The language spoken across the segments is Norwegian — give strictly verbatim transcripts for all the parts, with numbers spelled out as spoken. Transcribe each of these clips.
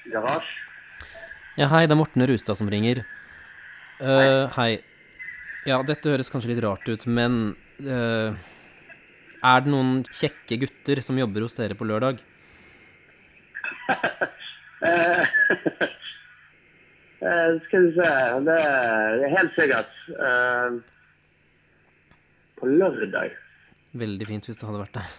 Garasje. Ja, hei, det er Morten Rustad som ringer. Uh, hei. Ja, dette høres kanskje litt rart ut, men uh, er det noen kjekke gutter som jobber hos dere på lørdag? Eh, eh, skal vi se, det er helt sikkert. Eh, på lørdag. Veldig fint hvis det hadde vært det.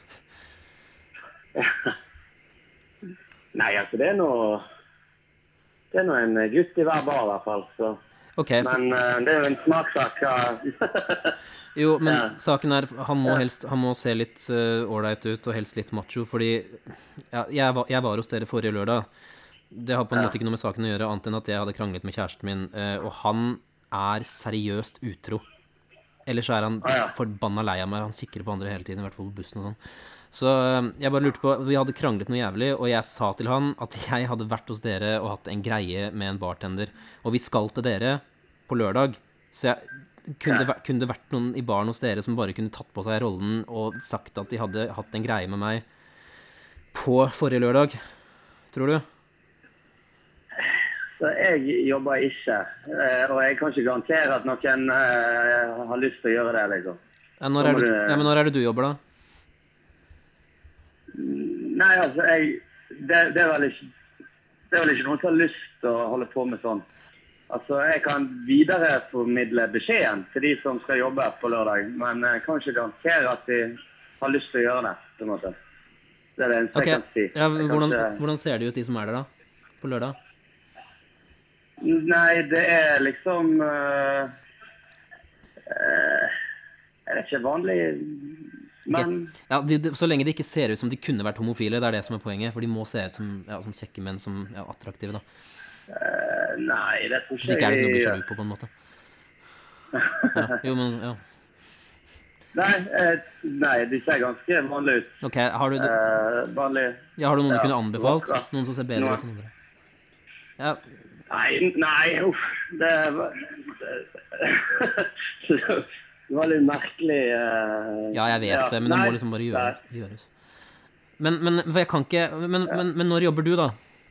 Nei, altså det er noe, det er noe en gutt i hver bar i hvert fall, så. Okay, for... Men uh, det er jo en smaksak. Ja. Jo, men ja. Saken er, han må ja. helst, han må se litt ålreit uh, ut og helst litt macho, fordi ja, jeg, var, jeg var hos dere forrige lørdag. Det har på en ja. måte ikke noe med saken å gjøre, annet enn at jeg hadde kranglet med kjæresten min, uh, og han er seriøst utro. Ellers er han ah, ja. forbanna lei av meg, han kikker på andre hele tiden, i hvert fall på bussen og sånn. Så jeg bare lurte på, vi hadde kranglet noe jævlig, og jeg sa til han at jeg hadde vært hos dere og hatt en greie med en bartender. Og vi skal til dere på lørdag, så jeg, kunne, det, kunne det vært noen i baren hos dere som bare kunne tatt på seg rollen og sagt at de hadde hatt en greie med meg på forrige lørdag, tror du? Så jeg jobber ikke, og jeg kan ikke garantere at noen har lyst til å gjøre det, liksom. Ja, når er, du, ja, men når er det du jobber da? Nei, altså, jeg, det, det, er vel ikke, det er vel ikke noen som har lyst til å holde på med sånn. Altså, jeg kan videreformidle beskjeden til de som skal jobbe på lørdag, men jeg kan ikke garantere at de har lyst til å gjøre det, på en måte. Det er det eneste okay. jeg kan si. Ja, hvordan, ikke... hvordan ser det ut, de som er der da, på lørdag? Nei, det er liksom... Uh, uh, jeg vet ikke, vanlig... Men... Ja, de, de, så lenge de ikke ser ut som de kunne vært homofile, det er det som er poenget, for de må se ut som, ja, som kjekke menn som er ja, attraktive da. Uh, nei, det tror ikke jeg... Så ikke er det noe å bli sjalu på, på en måte. Ja, jo, men, ja. Nei, uh, nei, de ser ganske vanlige ut. Ok, har du... Uh, vanlig... Ja, har du noen ja, du kunne anbefalt? Ja. Noen som ser bedre ut enn andre? Ja. Nei, nei, uff, det var... Det var litt merkelig... Uh, ja, jeg vet ja, det, men det må liksom bare gjøre, gjøres. Men, men, for jeg kan ikke... Men, ja. men, men når jobber du, da?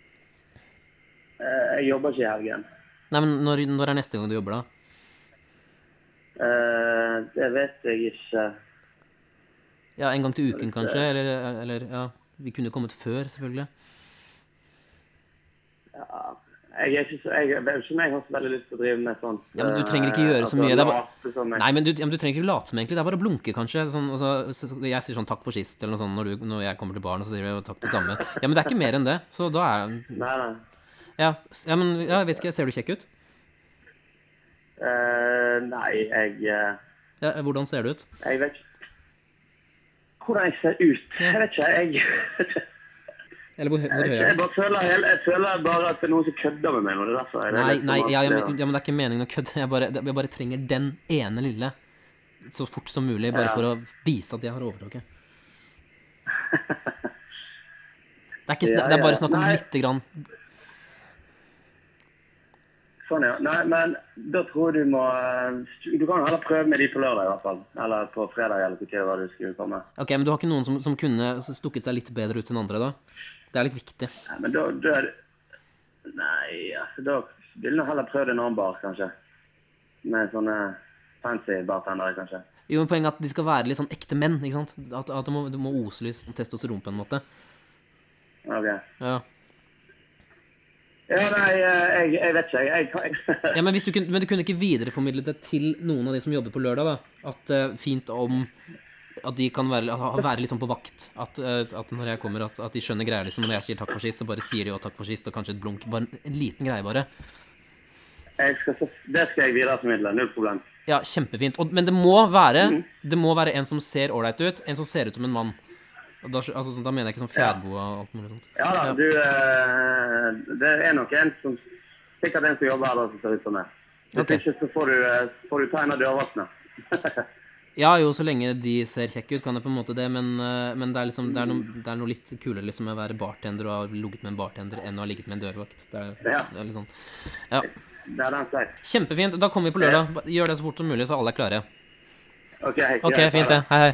Uh, jeg jobber ikke i helgen. Nei, men når, når er neste gang du jobber, da? Uh, det vet jeg ikke. Ja, en gang til uken, kanskje? Eller, eller ja, vi kunne kommet før, selvfølgelig. Ja... Jeg er ikke så, jeg, jeg vet ikke om jeg har så veldig lyst til å drive med sånt. Ja, men du trenger ikke gjøre så mye. Det er bare, sånn, nei, men du, ja, men du trenger ikke late som egentlig. Det er bare å blunke, kanskje. Sånn, altså, jeg sier sånn takk for sist, eller noe sånt, når, du, når jeg kommer til baren, så sier du takk det samme. Ja, men det er ikke mer enn det, så da er... Nei, nei. Ja, ja men ja, jeg vet ikke, ser du kjekk ut? Uh, nei, jeg... Uh, ja, hvordan ser du ut? Jeg vet ikke. Hvordan jeg ser ut? Ja. Jeg vet ikke, jeg... Eller hvor, hvor høy jeg, jeg, bare føler, jeg, jeg føler bare at det er noen som kødder med meg, og det er derfor jeg... Nei, nei, ja, ja, men, ja, men det er ikke meningen å kødde. Jeg bare, jeg bare trenger den ene lille, så fort som mulig, bare ja. For å vise at jeg har overtaket. Det er, ikke, ja, det er bare snakk om nei. Lite grann. Sånn, ja. Nei, men da tror jeg du må... Du kan heller prøve med de på lørdag i hvert fall. Eller på fredag, eller ikke hva du skulle komme. Ok, men du har ikke noen som, som kunne stukket seg litt bedre ut enn andre da? Det er litt viktig. Nei, men da... da nei, altså, da vil du heller prøve en annen bar, kanskje. Med sånne fancy bartendere, kanskje. Jo, men poenget er at de skal være litt sånn ekte menn, ikke sant? At, at det må, må ose litt testosteron på en måte. Ok. Ja. Ja, nei, jeg, jeg vet ikke, jeg, jeg, jeg... ja, men, hvis du kunne, men du kunne ikke videreformidle det til noen av de som jobber på lørdag, da? At uh, fint om at de kan være, være litt sånn på vakt, at, uh, at når jeg kommer, at, at de skjønner greier, liksom, når jeg sier takk for sist, så bare sier de jo takk for sist, og kanskje et blunk, bare en, en liten greie bare. Jeg skal, det skal jeg videreformidle, null problem. Ja, kjempefint, og, men det må være, mm. det må være en som ser ålreit ut, en som ser ut som en mann. Da, altså, da mener jeg ikke sånn fjærbo og alt mulig sånt. Ja da, du, uh, det er nok en som, sikkert en som jobber her da, som ser ut som det. Hvis okay. Ikke så får du, uh, får du ta en av dørvaktene. Ja, jo, så lenge de ser kjekk ut, kan jeg på en måte det, men, uh, men det, er liksom, det, er noe, det er noe litt kulere liksom, å være bartender og ha ligget med en bartender enn å ha ligget med en dørvakt. Det er, ja. Det er litt sånn. Ja. Det er den seg. Kjempefint, da kommer vi på lørdag. Gjør det så fort som mulig, så alle er klare. Ok, ok, fint det. Hei, hei.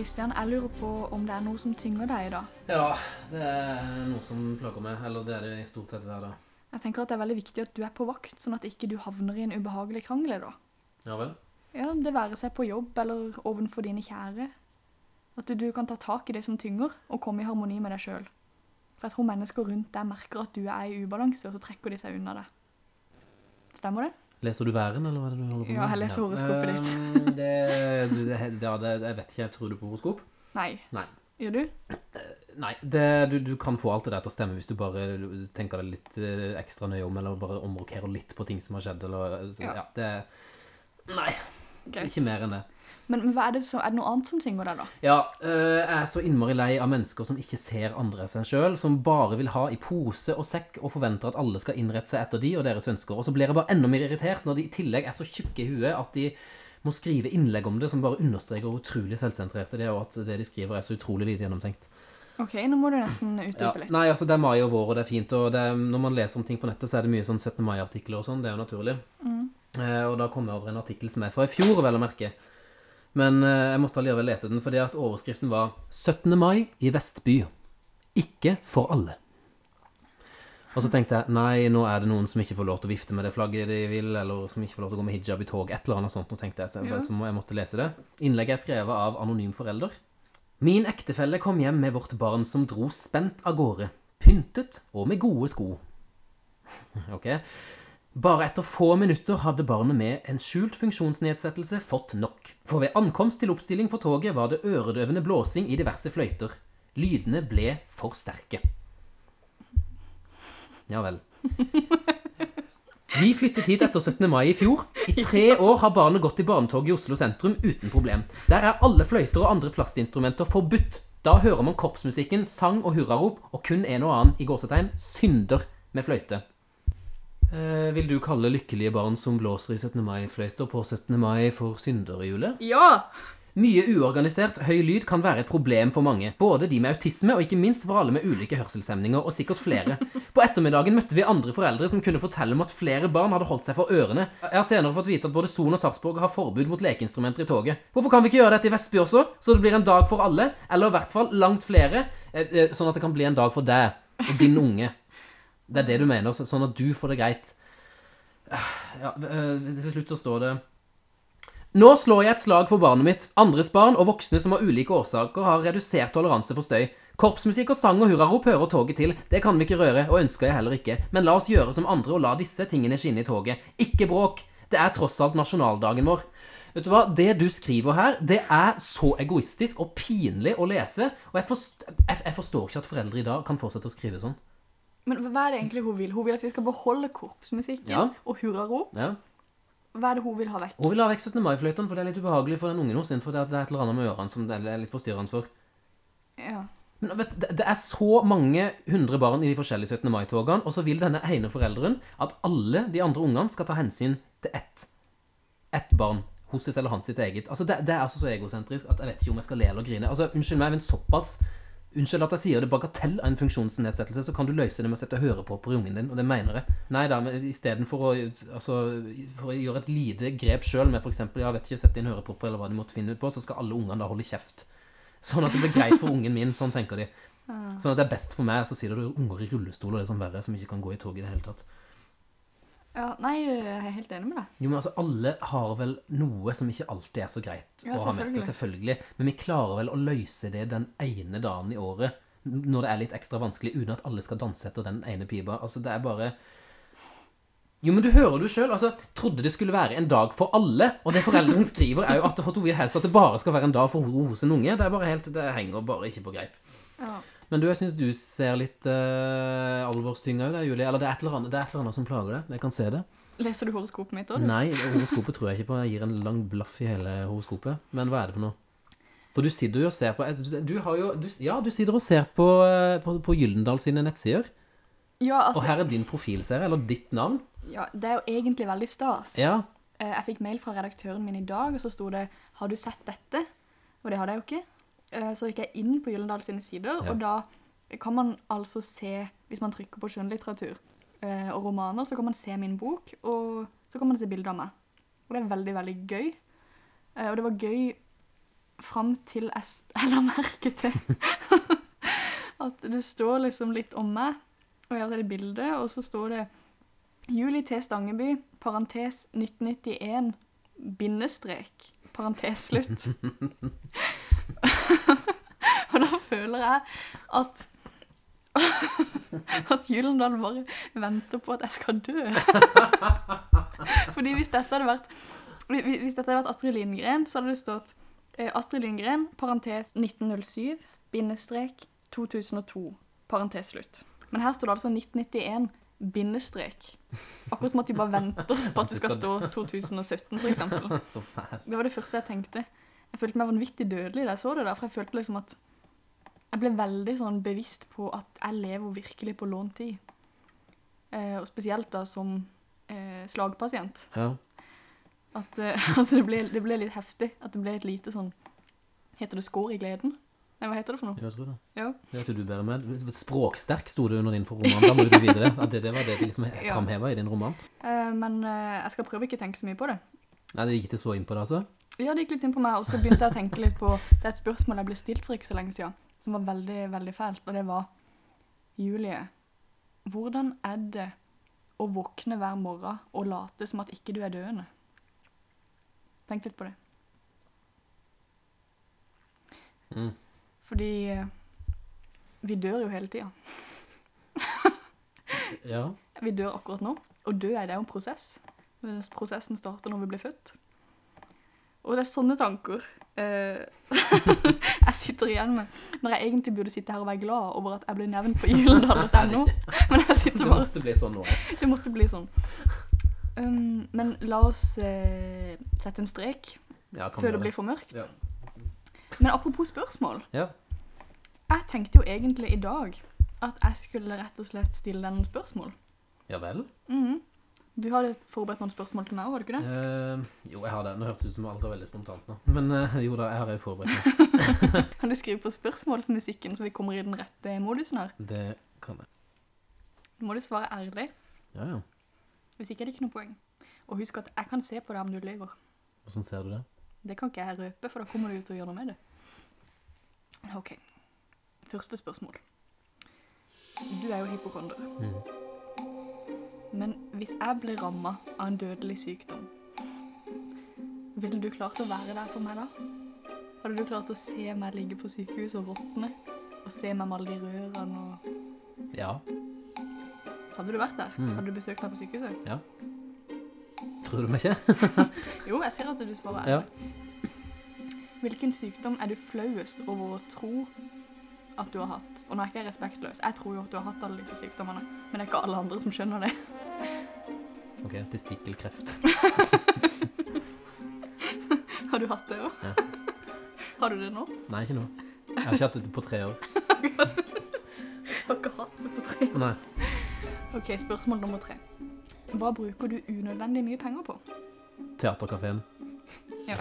Kristian, jeg lurer på om det er noe som tynger deg da. Ja, det er noe som plager meg, eller det er det i stort sett hver dag. Jeg tenker at det er veldig viktig at du er på vakt, sånn at ikke du havner i en ubehagelig krangel da. Ja vel? Ja, det være seg på jobb eller ovenfor dine kjære. At du, du kan ta tak i det som tynger, og komme i harmoni med deg selv. For jeg tror mennesker rundt deg merker at du er i ubalanse, og så trekker de seg unna det. Stemmer det? Leser du væren, eller hva er det du holder på med? Ja, jeg leser horoskopet ditt. Um, det, det, ja, det, jeg vet ikke, jeg tror du på horoskop? Nei. Nei. Gjør du? Nei, det, du, du kan få alt det der til å stemme hvis du bare tenker deg litt uh, ekstra nøye om, eller bare omrokerer litt på ting som har skjedd, eller så, ja. ja, det... Nei, Greit. Ikke mer enn det. Men, men hva er det så? Er det noe annet som tynger deg da? Ja, øh, jeg er så innmari lei av mennesker som ikke ser andre seg selv, som bare vil ha i pose og sekk og forventer at alle skal innrette seg etter de og deres ønsker. Og så blir jeg bare enda mer irritert når de i tillegg er så tjukke i huet at de må skrive innlegg om det som bare understreker hvor utrolig selvsentrerte det er, og at det de skriver er så utrolig lite gjennomtenkt. Ok, nå må du nesten utdype litt. Ja, nei, altså det er mai og vår, og det er fint, og det er, når man leser om ting på nettet, så er det mye sånn syttende mai-artikler og sånn, det er jo naturlig. Mm. Eh, og da kommer jeg over en artikkel som er fra i fjor, vel å merke. Men eh, jeg måtte allikevel lese den, fordi at overskriften var syttende mai i Vestby. Ikke for alle. Og så tenkte jeg, nei, nå er det noen som ikke får lov til å vifte med det flagget de vil, eller som ikke får lov til å gå med hijab i tog, et eller annet sånt. Nå tenkte jeg, så, ja. så må jeg måtte lese det. Innlegget er skrevet av anonym forelder. Min ektefelle kom hjem med vårt barn som dro spent av gårde, pyntet og med gode sko. Ok. Bare etter få minutter hadde barnet med en skjult funksjonsnedsettelse fått nok. For ved ankomst til oppstilling på toget var det øredøvende blåsing i diverse fløyter. Lydene ble for sterke. Ja vel. Vi flyttet hit etter syttende mai i fjor. I tre år har barnet gått i barnetog i Oslo sentrum uten problem. Der er alle fløyter og andre plastinstrumenter forbudt. Da hører man korpsmusikken, sang og hurrarop, og kun en og annen i gåsetegn synder med fløyte. Eh, vil du kalle lykkelige barn som blåser i syttende mai-fløyter på syttende mai for synder, Jule? Ja! Mye uorganisert, høy lyd kan være et problem for mange, både de med autisme og ikke minst for alle med ulike hørselshemninger, og sikkert flere. På ettermiddagen møtte vi andre foreldre som kunne fortelle om at flere barn hadde holdt seg for ørene. Jeg har senere fått vite at både Son og Sarpsborg har forbud mot lekeinstrumenter i toget. Hvorfor kan vi ikke gjøre dette i Vestby også, så det blir en dag for alle, eller i hvert fall langt flere, sånn at det kan bli en dag for deg og din unge. Det er det du mener, sånn at du får det greit. Ja, til slutt så står det: Nå slår jeg et slag for barnet mitt. Andres barn og voksne som av ulike årsaker har redusert toleranse for støy. Korpsmusikk og sang og hurrarop hører toget til. Det kan vi ikke røre, og ønsker jeg heller ikke. Men la oss gjøre som andre og la disse tingene skinne i toget. Ikke bråk. Det er tross alt nasjonaldagen vår. Vet du hva? Det du skriver her, det er så egoistisk og pinlig å lese, og jeg forstår, jeg, jeg forstår ikke at foreldre i dag kan fortsette å skrive sånn. Men hva er det egentlig hun vil? Hun vil at vi skal beholde korpsmusikken ja. og hurrarop? Ja. Hva er det hun vil ha vekk? Hun vil ha vekk syttende mai-fløyten, for det er litt ubehagelig for den ungen hos sin, for det er et eller annet med ørene som det er litt forstyrrende for. Ja. Men vet, det, det er så mange hundre barn i de forskjellige syttende mai-togene, og så vil denne ene forelderen at alle de andre ungene skal ta hensyn til ett, ett barn, hos sitt eller hans sitt eget. Altså, det, det er altså så egosentrisk at jeg vet ikke om jeg skal le eller grine. Altså, unnskyld meg, men såpass... Unnskyld at jeg sier det bagatell av en funksjonsnedsettelse, så kan du løse det med å sette hørepropper i ungen din, og det mener jeg. Nei da, men i stedet for å, altså, for å gjøre et lite grep selv med for eksempel, jeg vet ikke, sette inn hørepropper eller hva de måtte finne ut på, så skal alle ungene da holde kjeft. Sånn at det blir greit for ungen min, sånn tenker de. Sånn at det er best for meg, så sier det unger i rullestol og det som verre, som ikke kan gå i tog i det hele tatt. Ja, nei, jeg er helt enig med deg. Jo, men altså, alle har vel noe som ikke alltid er så greit ja, å ha med seg, selvfølgelig. Men vi klarer vel å løse det den ene dagen i året, når det er litt ekstra vanskelig, uten at alle skal danse etter den ene piba. Altså, det er bare... Jo, men du hører du selv, altså, trodde det skulle være en dag for alle, og det foreldren skriver er jo at hun vil helst at det bare skal være en dag for hos en unge. Det er bare helt, det henger bare ikke på greip. Ja. Men du, jeg synes du ser litt uh, alvorstynga ut, Julie. Eller det er, et eller annet, det er et eller annet som plager deg. Jeg kan se det. Leser du horoskopet mitt også? Nei, horoskopet tror jeg ikke på. Jeg gir en lang blaff i hele horoskopet. Men hva er det for noe? For du sitter jo og ser på... Du, du har jo... Du, ja, du sitter og ser på, på, på Gyllendal sine nettsider. Ja, altså... Og her er din profilserie, eller ditt navn. Ja, det er jo egentlig veldig stas. Ja. Jeg fikk mail fra redaktøren min i dag, og så stod det, har du sett dette? Og det hadde jeg jo ikke. Så gikk jeg inn på Gyllendal sine sider, ja. Og da kan man altså se, hvis man trykker på skjønnlitteratur eh, og romaner, så kan man se min bok, og så kan man se bilder av meg. Og det er veldig, veldig gøy. Eh, og det var gøy frem til jeg, s- jeg la merke til at det står liksom litt om meg, og jeg har tatt et bilde, og så står det Julie T. Stangeby, parentes nitten nittien, bindestrek, parentes slutt. Og da føler jeg at at Gyldendal bare venter på at jeg skal dø. Fordi hvis dette hadde vært hvis dette hadde vært Astrid Lindgren, så hadde det stått eh, Astrid Lindgren, parentes nitten null syv, bindestrek to tusen og to, parentes slutt. Men her står det altså nitten nittien, bindestrek. Akkurat som at de bare venter på at det skal stå to tusen og sytten, for eksempel. Så fælt. Det var det første jeg tenkte. Jeg følte meg vanvittig dødelig da jeg så det der, for jeg følte liksom at jeg ble veldig sånn bevisst på at jeg lever virkelig på lånt tid. Eh, og spesielt da som eh, slagpasient. Ja. At eh, altså det, ble, det ble litt heftig. At det ble et lite sånn, heter det skår i gleden? Nei, hva heter det for noe? Jeg tror det. Ja. Det vet du bedre med. Språksterk stod det under din for roman. Da må du vite det. At det, det var det de liksom framhevet i din roman. Eh, men eh, jeg skal prøve ikke å tenke så mye på det. Nei, det gikk ikke så inn på det, altså? Ja, det gikk litt inn på meg, og så begynte jeg å tenke litt på, det er et spørsmål jeg ble stilt for ikke så lenge siden, som var veldig, veldig fælt, og det var, Julie, hvordan er det å våkne hver morgen og late som at ikke du er døende? Tenk litt på det. Mm. Fordi eh, vi dør jo hele tiden. Ja. Vi dør akkurat nå, og død er det jo en prosess. Prosessen starter når vi blir født. Og det er sånne tanker eh, jeg sitter igjen med, når jeg egentlig burde sitte her og være glad over at jeg ble nevnt på Gyldendal punkt no, men jeg sitter bare... Det måtte bli sånn nå. Det måtte bli sånn. Um, men la oss eh, sette en strek Ja, kan før gjøre det blir for mørkt. Ja. Men apropos spørsmål, Ja. jeg tenkte jo egentlig i dag at jeg skulle rett og slett stille deg noen spørsmål. Ja vel? Mhm. Du hadde forberedt noen spørsmål til meg, var det ikke det? Eh, jo, jeg har det. Nå hørtes det ut som alt var veldig spontant nå. Men eh, jo da, jeg har jo forberedt meg. Kan du skrive på spørsmålsmusikken så vi kommer i den rette modusen her? Det kan jeg. Nå må du svare ærlig. Ja, ja. Hvis ikke er det ikke noe poeng. Og husk at jeg kan se på deg om du lever. Hvordan ser du det? Det kan ikke jeg røpe, for da kommer du jo til å gjøre noe med det. Ok. Første spørsmål. Du er jo hypokonder. Mm. Men hvis jeg ble rammet av en dødelig sykdom, ville du klart å være der for meg da? Hadde du klart å se meg ligge på sykehus og råtne? Og se meg med alle de rørene og... Ja. Hadde du vært der? Mm. Hadde du besøkt meg på sykehuset? Ja. Tror du meg ikke? Jo, jeg ser at du svarer ærlig. Ja. Hvilken sykdom er du flauest over å tro at du har hatt? Og nå er ikke jeg respektløs. Jeg tror jo at du har hatt alle disse sykdommene, men det er ikke alle andre som skjønner det. Ok, testikkelkreft. Har du hatt det også? Ja. Har du det nå? Nei, ikke nå. Jeg har ikke hatt det på tre år. Jeg har ikke hatt det på tre år. Nei. Ok, spørsmål nummer tre. Hva bruker du unødvendig mye penger på? Teaterkaféen. Ja.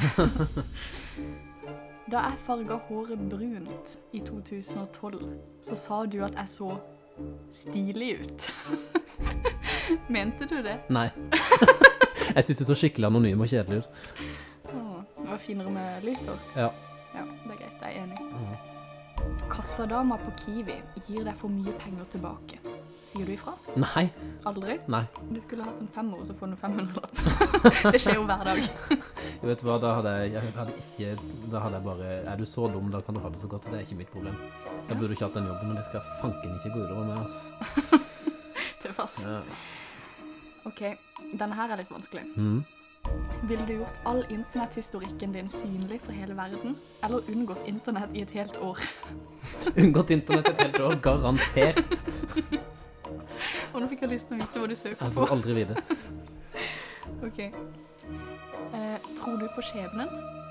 Da jeg farget håret brunt i to tusen og tolv, så sa du at jeg så stilig ut. Mente du det? Nei. Jeg synes det så skikkelig anonym og kjedelig ut. Åh, det var finere med lyst hår. Ja. Ja, det er greit, jeg er enig. Mm. Kassadama på Kiwi gir deg for mye penger tilbake. Sier du ifra? Nei. Aldri? Nei. Du skulle hatt en femmer, og så får du en femhundrelapp. Det skjer jo hver dag. Jeg vet hva, da hadde jeg, jeg hadde ikke, da hadde jeg bare, er du så dum, da kan du ha det så godt, det er ikke mitt problem. Da burde du ikke hatt den jobben, og det skal fanken ikke gå utover med, ass. Tøff, ass. Ja. Ok, denne her er litt vanskelig. Mm. Ville du gjort all internetthistorikken din synlig for hele verden, eller unngått internett i et helt år? Unngått internett et helt år, garantert. Og nå fikk jeg lyst til å vite hva du søker på. Jeg får aldri vite. Ok. Eh, tror du på skjebnen?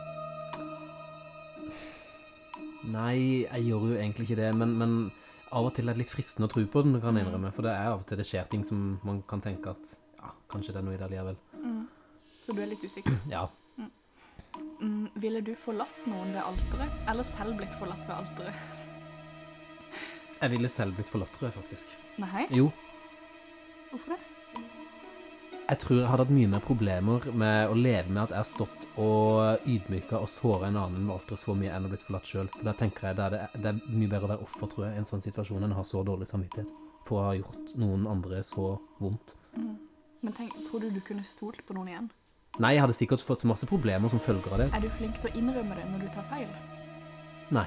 Nei, jeg gjør jo egentlig ikke det, men, men av og til er det litt fristende å tro på den, kan jeg innrømme, for det er av og til det skjer ting som man kan tenke at, ja, kanskje det er noe i det likevel. Mm. Så du er litt usikker? Ja. Mm. Mm, ville du forlatt noen ved alteret, eller selv blitt forlatt ved alteret? Jeg ville selv blitt forlatt, tror jeg faktisk. Nei? Jo. Hvorfor det? Jeg tror jeg hadde hatt mye mer problemer med å leve med at jeg har stått og ydmyket og såret en annen valgte så mye enn å blitt forlatt selv. For da tenker jeg det er, det, det er mye bedre å være offer, tror jeg, i en sånn situasjon enn å ha så dårlig samvittighet for å ha gjort noen andre så vondt. Mm. Men tenk, tror du du kunne stolt på noen igjen? Nei, jeg hadde sikkert fått masse problemer som følger av det. Er du flink til å innrømme det når du tar feil? Nei.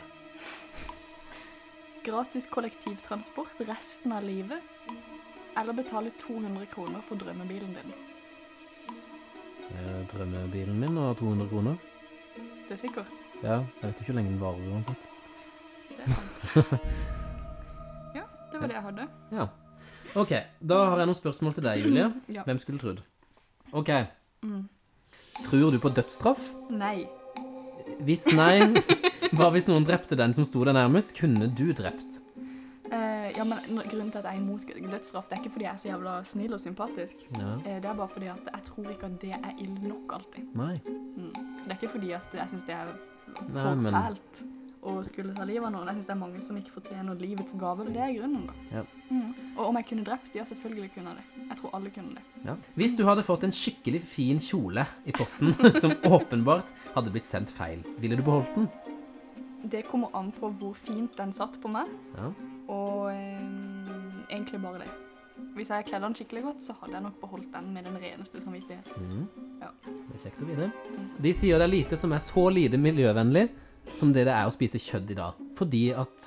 Gratis kollektivtransport resten av livet, eller betale to hundre kroner for drømmebilen din? Eh, drømmebilen min og to hundre kroner. Du er sikker? Ja, jeg vet jo ikke hvor lenge den varer uansett. Det er sant. Ja, det var det jeg hadde. Ja. Ok, da har jeg noen spørsmål til deg, Julie. Ja. Hvem skulle trodd? Ok. Mm. Tror du på dødsstraff? Nei. Hvis nei, hva hvis noen drepte den som sto der nærmest? Kunne du drept? Eh, ja, men grunnen til at jeg er imot dødsstraff, det er ikke fordi jeg er så jævla snill og sympatisk. Ja. Eh, det er bare fordi at jeg tror ikke at det er ille nok alltid. Nei. Mm. Så det er ikke fordi at jeg synes det er for Nei, men... fælt å skulle ta livet av noen. Jeg synes det er mange som ikke fortjener livets gave. Så det er grunnen da. Ja. Mm. Og om jeg kunne drept, ja, selvfølgelig kunne jeg det. Jeg tror alle kunne det. Ja. Hvis du hadde fått en skikkelig fin kjole i posten, som åpenbart hadde blitt sendt feil, ville du beholdt den? Det kommer an på hvor fint den satt på meg, Ja. og eh, egentlig bare det. Hvis jeg kledde den skikkelig godt, så hadde jeg nok beholdt den med den reneste samvittighet. Mm. Ja. Det er kjekt å vite. De sier det er lite som er så lite miljøvennlig som det det er å spise kjøtt i dag. Fordi at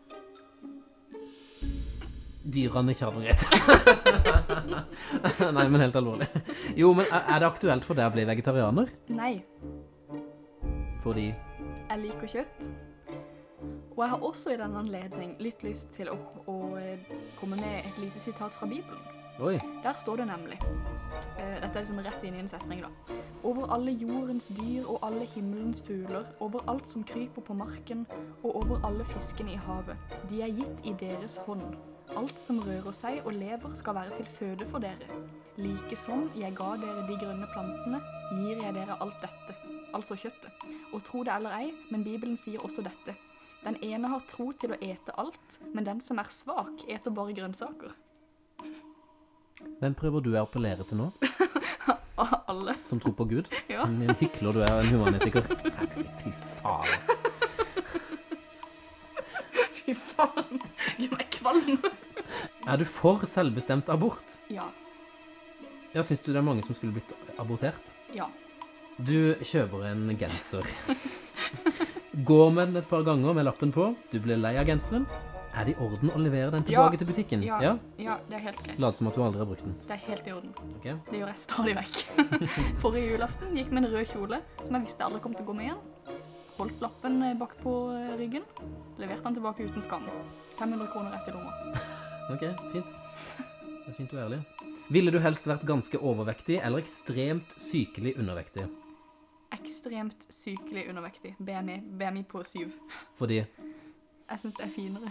dyrene ikke har noe rett. Nei, men helt alvorlig. Jo, men er det aktuelt for deg å bli vegetarianer? Nei, Fordi... jeg liker kjøtt. Og jeg har også i denne anledning litt lyst til å, å komme med et lite sitat fra Bibelen. Oi. Der står det nemlig, uh, dette er liksom rett inn i en setning da. Over alle jordens dyr og alle himmelens fugler, over alt som kryper på marken, og over alle fiskene i havet. De er gitt i deres hånd. Alt som rører seg og lever skal være til føde for dere. Like som jeg ga dere de grønne plantene, gir jeg dere alt dette, altså kjøttet. Og tro det eller ei, men Bibelen sier også dette. Den ene har tro til å ete alt, men den som er svak eter bare grønnsaker. Hvem prøver du å appellere til nå? Alle. Som tror på Gud? Ja. En hykler du er, en humanetiker. Fy faen, ass. Fy faen, gjør meg kvalm. Er du for selvbestemt abort? Ja, Ja, synes du det er mange som skulle blitt abortert? ja. Du kjøper en genser. Går med den et par ganger med lappen på. Du blir lei av genseren. Er det i orden å levere den tilbake Ja. til butikken? Ja, Ja? ja, det er helt greit. Lad som at du aldri har brukt den. Det er helt i orden. Ok? Det gjør jeg stadig vekk. Forrige julaften gikk med en rød kjole, som jeg visste aldri kom til å gå med igjen. Holdt lappen bak på ryggen. Leverte den tilbake uten skam. fem hundre kroner rett i lomma. Ok, fint. Det er fint og ærlig. Ville du helst vært ganske overvektig eller ekstremt sykelig undervektig? Ekstremt sykelig undervektig. B M I, B M I på syv. Fordi... Jeg synes det er finere.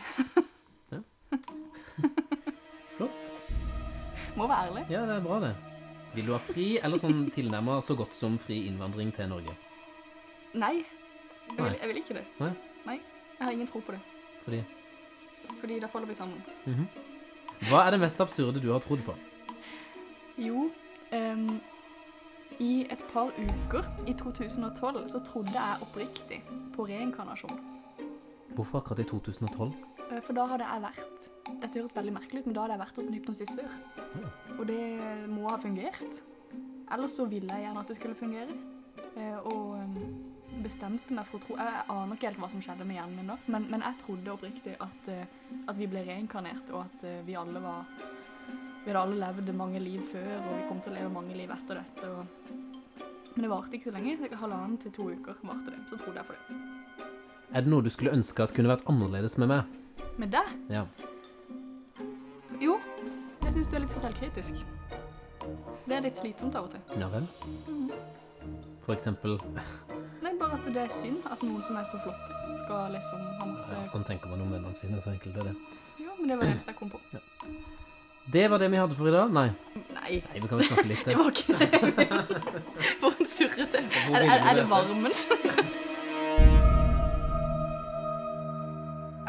Flott. Må være ærlig. Ja, det er bra det. Vil du ha fri eller sånn tilnærmet så godt som fri innvandring til Norge? Nei, jeg vil, Nei. jeg vil ikke det. Nei? Nei, jeg har ingen tro på det. Fordi... Fordi da faller vi sammen. Mhm. Hva er det mest absurde du har trodd på? Jo, ehm, i et par uker i to tusen og tolv så trodde jeg oppriktig på reinkarnasjon. Hvorfor akkurat i to tusen og tolv? Eh, For da hadde jeg vært, dette høres veldig merkelig ut, men da hadde jeg vært hos en hypnotisør. Og det må ha fungert. Ellers så ville jeg gjerne at det skulle fungere. Eh, Og ehm, bestemte meg for å tro, jeg aner ikke helt hva som skjedde med hjernen min da, men, men jeg trodde oppriktig at, eh, at vi ble reinkarnert, og at eh, vi alle var, vi hadde alle levd mange liv før, og vi kom til å leve mange liv etter dette. Og... Men det varte ikke så lenge, halvannen til to uker varte det, så trodde jeg på det. Er det noe du skulle ønske at kunne vært annerledes med meg? Med deg? Ja. Jo, jeg synes du er litt for selvkritisk. Det er litt slitsomt av og til. Ja vel? For eksempel... Nei, bare at det er synd at noen som er så flotte skal liksom ha masse... Ja, sånn tenker man om vennene sine, så enkelt er det. Jo, men det var det eneste jeg kom på. Det var det vi hadde for i dag? Nei. Nei, Nei, vi kan vel snakke litt. det var ikke det. For en surrete. Er, er, er det varmen? Jeg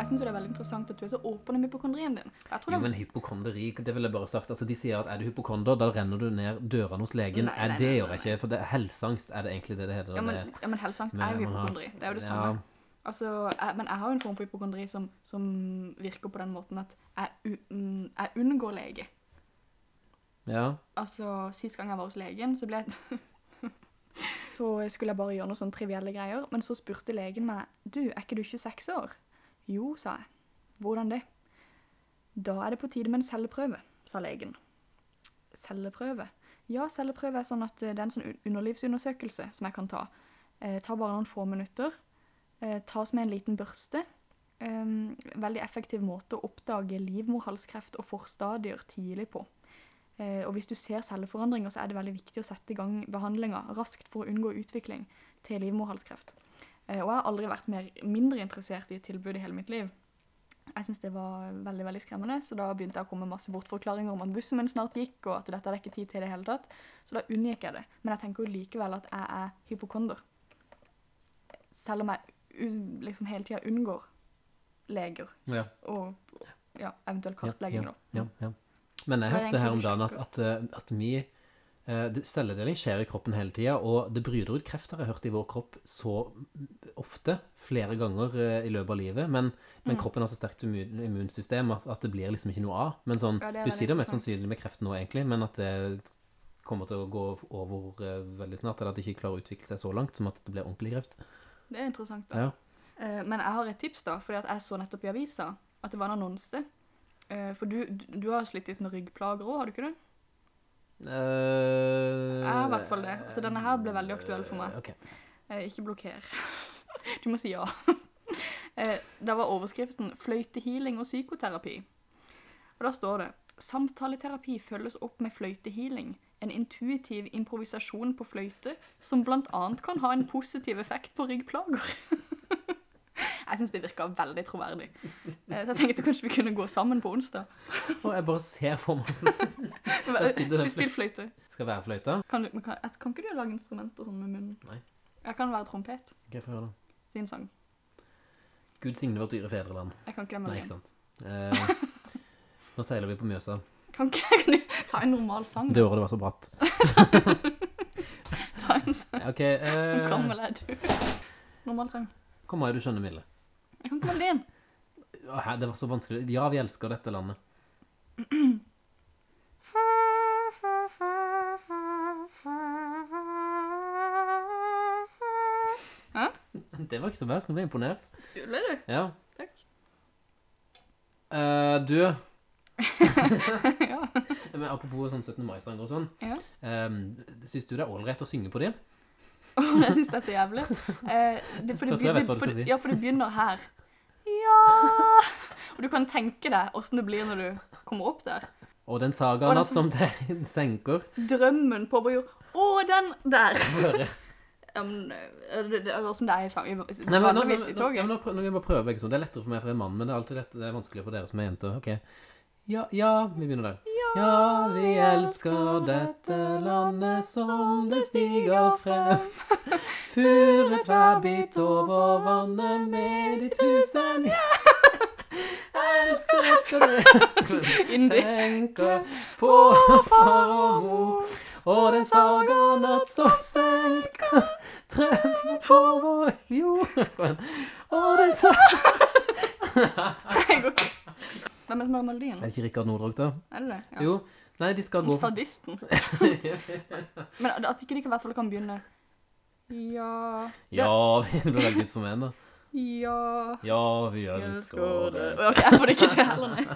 synes jo det er veldig interessant at du er så åpen om hypokondrien din. Jeg tror Jo, det... men hypokonderi, det vil jeg bare sagt, altså de sier at er du hypokonder, da renner du ned dørene hos legen. Nei, Er nei, det nei, gjør nei, jeg ikke, for det, helseangst er det egentlig det det heter. Ja, men, det, ja, men helseangst men er jo man har- hypokondri. Det er jo det Ja. samme. Altså, jeg, men jeg har jo en form for hypokondri som, som virker på den måten at jeg, u- mm, jeg unngår lege. Ja, Altså, sist gang jeg var hos legen, så ble jeg... så skulle jeg bare gjøre noen sånne trivielle greier, men så spurte legen meg, du, er ikke du tjueseks år? Jo, sa jeg. Hvordan det? Da er det på tide med en celleprøve, sa legen. Celleprøve? Ja, celleprøve er sånn at eh, det er en sånn un- underlivsundersøkelse som jeg kan ta. Eh, tar bare noen få minutter. Eh, tas med en liten børste. Um, veldig effektiv måte å oppdage livmorhalskreft og forstadier tidlig på. Eh, og hvis du ser celleforandringer, så er det veldig viktig å sette i gang behandlinger raskt for å unngå utvikling til livmorhalskreft. Eh, og jeg har aldri vært mer, mindre interessert i et tilbud i hele mitt liv. Jeg synes det var veldig, veldig skremmende, så da begynte jeg å komme med masse bortforklaringer om at bussen min snart gikk, og at dette hadde ikke tid til det hele tatt. Så da unngikk jeg det. Men jeg tenker jo likevel at jeg er hypokonder. Selv om jeg un- liksom hele tiden unngår leger, ja. og ja, eventuelt kartlegging ja, da. ja, ja. Men jeg Det er hørte her om egentlig dagen at, at, eh, at vi eh, det- celledeling skjer i kroppen hele tiden, og det bryter ut krefter, jeg har hørt i vår kropp så ofte, flere ganger eh, i løpet av livet, men, men Mm. kroppen har så sterkt immun, immunsystem at, at det blir liksom ikke noe av. Men sånn, Ja, det er du veldig sier det mest interessant. sannsynlig med kreft nå egentlig, men at det kommer til å gå over eh, veldig snart, eller at det ikke klarer å utvikle seg så langt som at det blir ordentlig kreft. Det er interessant da. Ja. Eh, men jeg har et tips da, fordi at jeg så nettopp i avisa at det var en annonse. Eh, for du, du, du har slitt litt med ryggplager også, har du ikke det? Uh, Jeg har i hvert fall det, så denne her ble veldig aktuell for meg. Ok. Eh, ikke blokker. Du må si ja. eh, da var overskriften fløytehealing og psykoterapi. Og da står det, samtaleterapi følges opp med fløytehealing, en intuitiv improvisasjon på fløyte, som blant annet kan ha en positiv effekt på ryggplager. Jeg synes det virker veldig troverdig. Eh, så jeg tenkte kanskje vi kunne gå sammen på onsdag. Og jeg bare ser for meg sånn. Der sitter den Spill, spill fløyte. Skal være fløyta? Kan, du, men kan, et- kan ikke du lage instrumenter sånn med munnen? Nei. Jeg kan være trompet, Ok, få høre da. sin sang. Gud signe vårt dyre fedreland. Jeg kan ikke det Nei, med ikke sant. Eh, nå seiler vi på Mjøsa. Kan ikke kan du ta en normal sang? Det året det var så bratt. Ta en sang. Ok, eh, Hvor gammel er du? Normal sang. kom her, du skjønner Mille. Jeg kan ikke velge en. Å, her, det var så vanskelig. Ja, vi elsker dette landet. Hæ? Det var ikke så verst, nå ble jeg imponert. Ble du? Ja. Takk. Eh, du, Ja. men apropos sånn syttende mai-sanger og sånn, Ja. eh, synes du det er ålreit å synge på dem? Åh, jeg synes det er så jævlig. Eh, det, for det, Jeg tror jeg vet hva du for, skal si. Ja, for det begynner her. Ja! Og du kan tenke deg hvordan det blir når du kommer opp der. Og den saga Og den natt som te- senker. Drømmen på vår jord. Å, den der! Høre. Um, det, det er hvordan det er i, sang- i, Nei, men, nå, nå, vanligvis i nå, toget. ja, men nå, prø- nå vil jeg bare prøve begge sånn. Det er lettere for meg for en mann, men det er alltid lett, det er vanskelig for dere som er jenter. Ok. Ja, ja, vi begynner der. Ja, vi elsker dette landet som det stiger frem. Furet hver bit over vannet med de tusen. Elsker, elsker det. Indie. Tenker på far og mor. Og den saga natt som senker. Drømmer på vår jord. Kom igjen. Og den saga... Jeg går ikke. Hvem er det som har melodien? Er det ikke Rikard Nordrock da? Er det det? Ja. Jo, nei, de skal gå... Sadisten. Men at ikke de kan i hvert fall kan begynne. Ja. Ja, det ble veldig ut for meg da. Ja. Ja, vi elsker det. Ok, jeg får det ikke til heller, nei.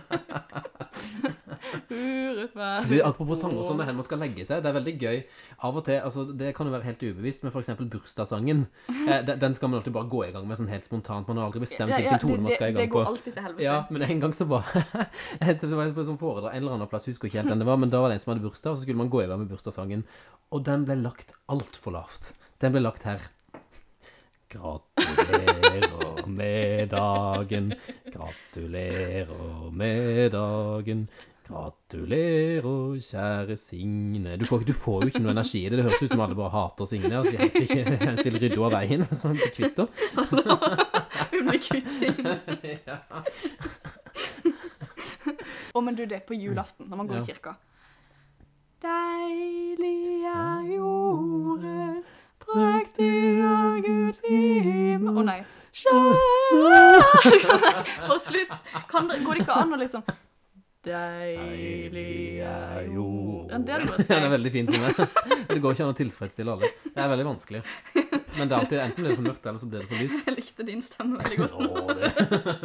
Du, apropos sanger og sånn, det her man skal legge seg, det er veldig gøy. Av og til, altså, det kan jo være helt ubevisst, men for eksempel bursdagssangen, eh, den- den skal man alltid bare gå i gang med sånn helt spontant. Man har aldri bestemt hvilken tone man skal i Det gang på. går alltid til helvete. Ja, men en gang så var så det var på sånn foredrag, en eller annen plass, husker ikke helt den det var, men da var det en som hadde bursdag, og så skulle man gå i gang med bursdagssangen, og den ble lagt alt for lavt. Den ble lagt her. Gratulerer med dagen, gratulerer med dagen, Gratulerer, kjære Signe. Du får, du får jo ikke noe energi i det. Det høres ut som alle bare hater Signe. At vi helst ikke helst vil rydde av veien, så vi blir kvitt henne. Hun blir kvitt Signe. Ja. Å, men du, det er på julaften, når man går Ja. i kirka. Deilig er jordet, prektig er Guds himmel. Å nei. Og slutt. Kan det, går det ikke an å liksom... Deilig er jorden. Det er det Den er veldig fint for meg. Det går ikke an å tilfredsstille alle. Det er veldig vanskelig. Men det er alltid, enten blir det for mørkt, eller så blir det for lyst. Jeg likte din stemme veldig godt. Åh, det.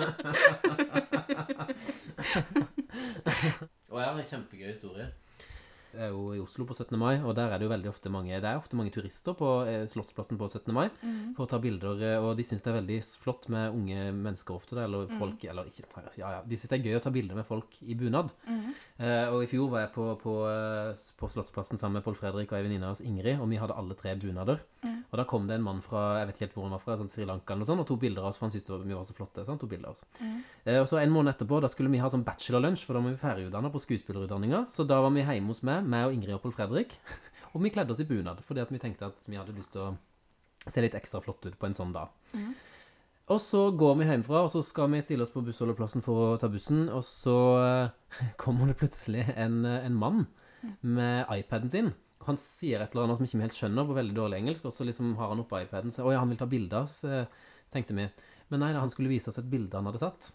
Og jeg har en kjempegøy historie. Jeg er jo i Oslo på syttende mai, og der er det jo veldig ofte mange, det er ofte mange turister på eh, Slottsplassen på syttende mai Mm. for å ta bilder, eh, og de synes det er veldig flott med unge mennesker ofte, da, eller folk, eller ikke, ja, ja, de synes det er gøy å ta bilder med folk i bunad. Mm. Eh, og i fjor var jeg på, på, eh, på Slottsplassen sammen med Paul Fredrik og en venninne av oss, Ingrid, og vi hadde alle tre bunader. Mm. Og da kom det en mann fra, jeg vet ikke helt hvor han var fra, sånn Sri Lanka eller noe sånt, og tok bilder av oss, for han syntes det var, vi var så flotte, sånn, tok bilder av oss. Mm. Eh, og så en måned etterpå, da skulle vi ha sånn bachelorlunsj, for da var vi ferdigutdannet på skuespillerutdanninga, så da var vi hjemme hos meg, meg og Ingrid og Paul Fredrik, og vi kledde oss i bunad, fordi at vi tenkte at vi hadde lyst til å se litt ekstra flott ut på en sånn dag. Mm. Og så går vi hjemmefra, og så skal vi stille oss på bussholdeplassen for å ta bussen, og så eh, kommer det plutselig en, en mann med iPaden sin. Han sier et eller annet som vi ikke helt skjønner på veldig dårlig engelsk, og så liksom har han oppe iPaden, så «Åja, han vil ta bilder av oss», tenkte vi. Men nei, han skulle vise oss et bilde han hadde tatt.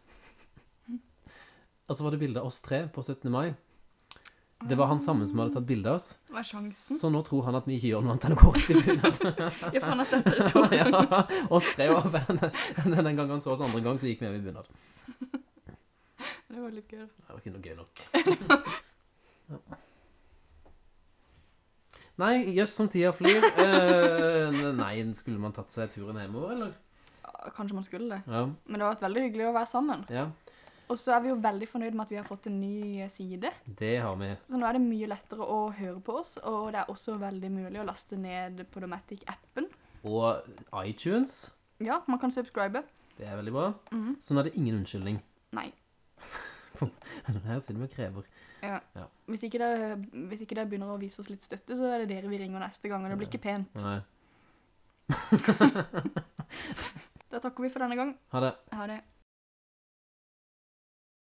Og så var det bilde av oss tre på syttende mai. Det var han sammen som hadde tatt bilde av oss. Hva er sjansen? Så nå tror han at vi ikke gjør noe annet enn å gå ut i bunad. Ja, for han har sett dere to. Ja, oss tre var den gangen han så oss andre gang, så gikk vi hjem i bunad. Det var litt gøy. Det var ikke noe gøy nok. Ja. Nei, jøss som tida flyr. Eh, nei, skulle man tatt seg turen hjemover, eller? Ja, kanskje man skulle det. Ja, Men det har vært veldig hyggelig å være sammen. ja, Og så er vi jo veldig fornøyd med at vi har fått en ny side. det har vi. Så nå er det mye lettere å høre på oss, og det er også veldig mulig å laste ned på Domatic-appen. Og iTunes, Ja, man kan subscribe. det er veldig bra. Mhm. Så nå er det ingen unnskyldning. Nei. Her sitter vi og krever. Ja. Ja. Hvis ikke dere hvis ikke dere begynner å vise oss litt støtte, så er det dere vi ringer neste gang, og det blir ikke pent. Nei. Da takker vi for denne gang. Ha det. Ha det.